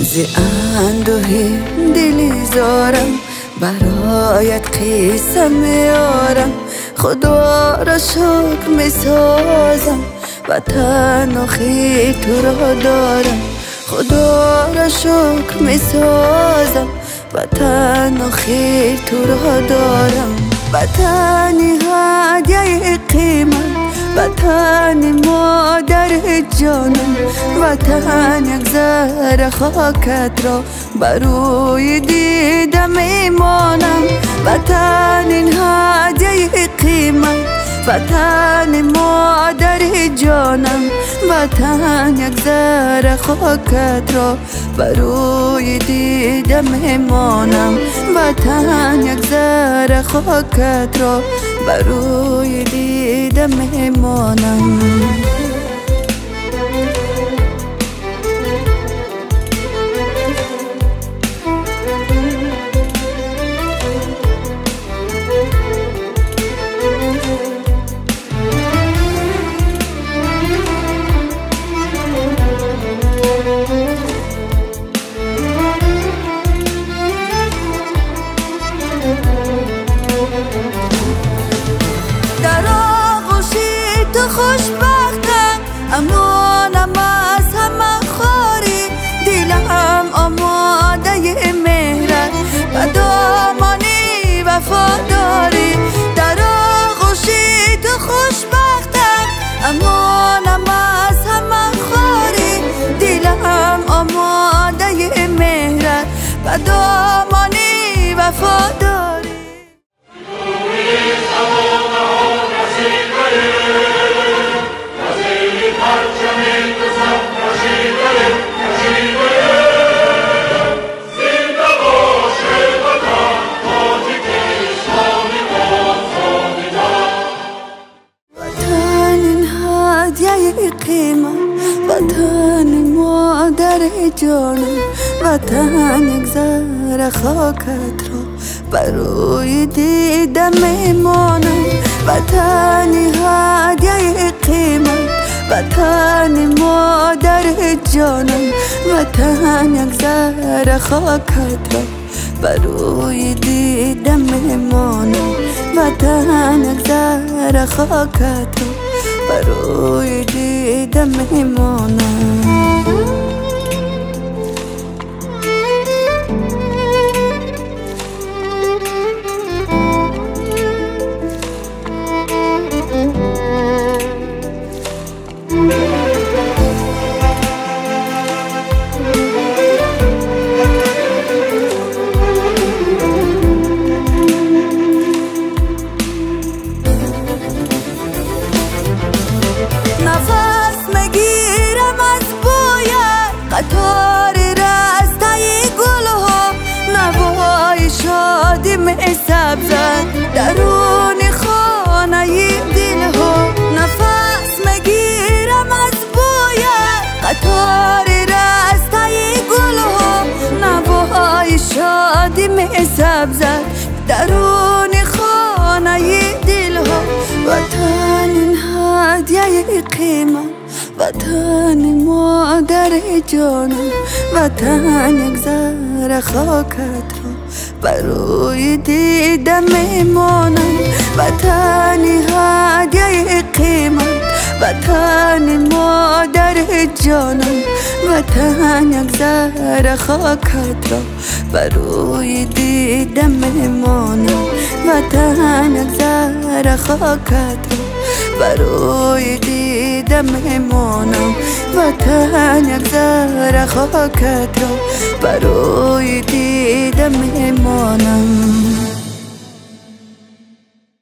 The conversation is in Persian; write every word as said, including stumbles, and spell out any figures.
ز اندوهی دلی زارم، برایت قصه میارم. خدا را شکر میسازم، وطن و خیل تو را دارم. خدا را شکر میسازم، وطن و خیل تو را دارم. وطنی هدیه قیمت، وطن مادر جانم. وطن یک ذره خاکت را بروی دیده میمانم. وطن این هدیه قیمت، وطن مادر جانم. وطن یک ذره خاکت را بروی دیده میمانم. وطن یک ذره خاکت را بروی دیده میمانم. در آغوشی تو خوشبختم، امنونم از همه خواری. دلم آماده مهرت، و دامانی وفاداری. در آغوشی تو خوشبختم، امنونم از همه خواری. دلم آماده مهرت، و دامانی وفاداری. وطن مادر جانم، وطن یک ذره خاکت را بروی دیده میمانم. وطن هدیه قیمت، وطن مادر جانم. وطن یک ذره خاکت را بروی دیده میمانم. وطن یک ذره خاکت را بروی دیده میمانم. نفس میگیرم از بویت، قطار رستای گلها. نوای شادی میسبزد درون خانه دلها. نفس میگیرم از بویت، قطار رستای گلها. نوای شادی میسبزد درون خانه دلها. وطن هدیه قیمت، وطن مادر جانم. وطن یک ذره خاکت را بروی دیده میمانم. وطن هدیه قیمت، وطن مادر جانم. وطن یک ذره خاکت را بروی دیده میمانم. وطن یک ذره خاکت را بروی دیده میمانم. وطن یک ذره خاکت را بروی دیده میمانم.